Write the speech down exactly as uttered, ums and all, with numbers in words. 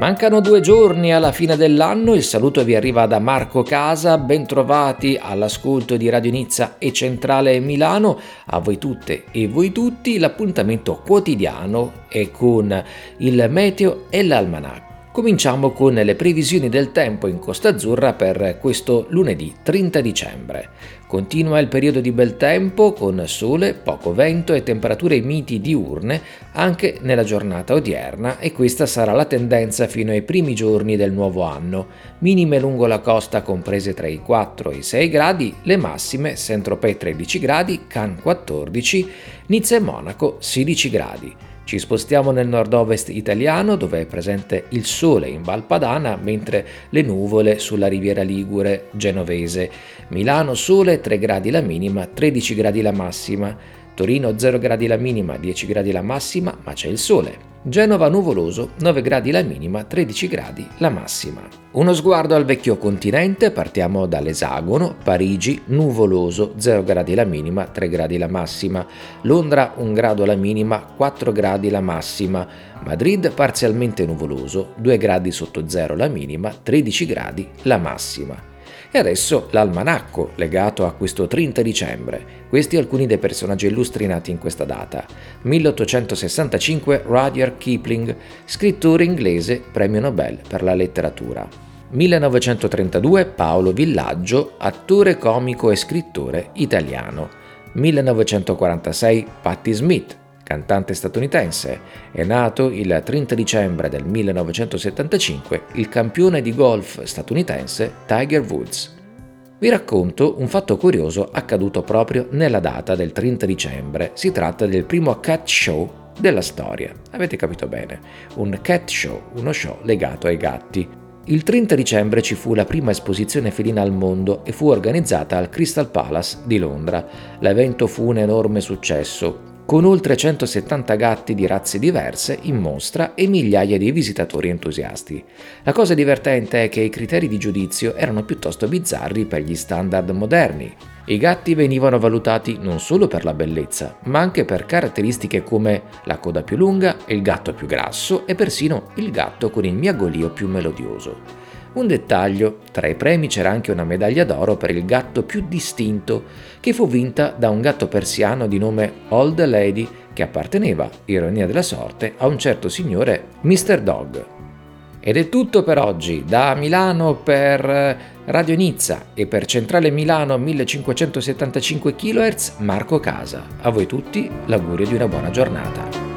Mancano due giorni alla fine dell'anno, il saluto vi arriva da Marco Casa, bentrovati all'ascolto di Radio Nizza e Centrale Milano, a voi tutte e voi tutti l'appuntamento quotidiano è con il meteo e l'almanacco. Cominciamo con le previsioni del tempo in Costa Azzurra per questo lunedì trenta dicembre. Continua il periodo di bel tempo con sole, poco vento e temperature miti diurne anche nella giornata odierna e questa sarà la tendenza fino ai primi giorni del nuovo anno. Minime lungo la costa comprese tra i quattro e i sei gradi, le massime Saint-Tropez tredici gradi, Cannes quattordici, Nizza e Monaco sedici gradi. Ci spostiamo nel nord-ovest italiano dove è presente il sole in Val Padana mentre le nuvole sulla riviera ligure genovese. Milano sole tre gradi la minima, tredici gradi la massima. Torino zero gradi la minima, dieci gradi la massima, ma c'è il sole. Genova nuvoloso, nove gradi la minima, tredici gradi la massima. Uno sguardo al vecchio continente, partiamo dall'esagono, Parigi nuvoloso, zero gradi la minima, tre gradi la massima, Londra un grado la minima, quattro gradi la massima, Madrid parzialmente nuvoloso, due gradi sotto zero la minima, tredici gradi la massima. E adesso l'almanacco legato a questo trenta dicembre. Questi alcuni dei personaggi illustri nati in questa data. milleottocentosessantacinque Rudyard Kipling, scrittore inglese, premio Nobel per la letteratura. millenovecentotrentadue Paolo Villaggio, attore comico e scrittore italiano. millenovecentoquarantasei Patti Smith, cantante statunitense. È nato il trenta dicembre del millenovecentosettantacinque il campione di golf statunitense Tiger Woods. Vi racconto un fatto curioso accaduto proprio nella data del trenta dicembre. Si tratta del primo cat show della storia. Avete capito bene, un cat show, uno show legato ai gatti. Il trenta dicembre ci fu la prima esposizione felina al mondo e fu organizzata al Crystal Palace di Londra. L'evento fu un enorme successo, con oltre centosettanta gatti di razze diverse in mostra e migliaia di visitatori entusiasti. La cosa divertente è che i criteri di giudizio erano piuttosto bizzarri per gli standard moderni. I gatti venivano valutati non solo per la bellezza, ma anche per caratteristiche come la coda più lunga, il gatto più grasso e persino il gatto con il miagolio più melodioso. Un dettaglio, tra i premi c'era anche una medaglia d'oro per il gatto più distinto, che fu vinta da un gatto persiano di nome Old Lady, che apparteneva, ironia della sorte, a un certo signore mister Dog. Ed è tutto per oggi, da Milano per Radio Nizza e per Centrale Milano millecinquecentosettantacinque chilohertz Marco Casa. A voi tutti l'augurio di una buona giornata.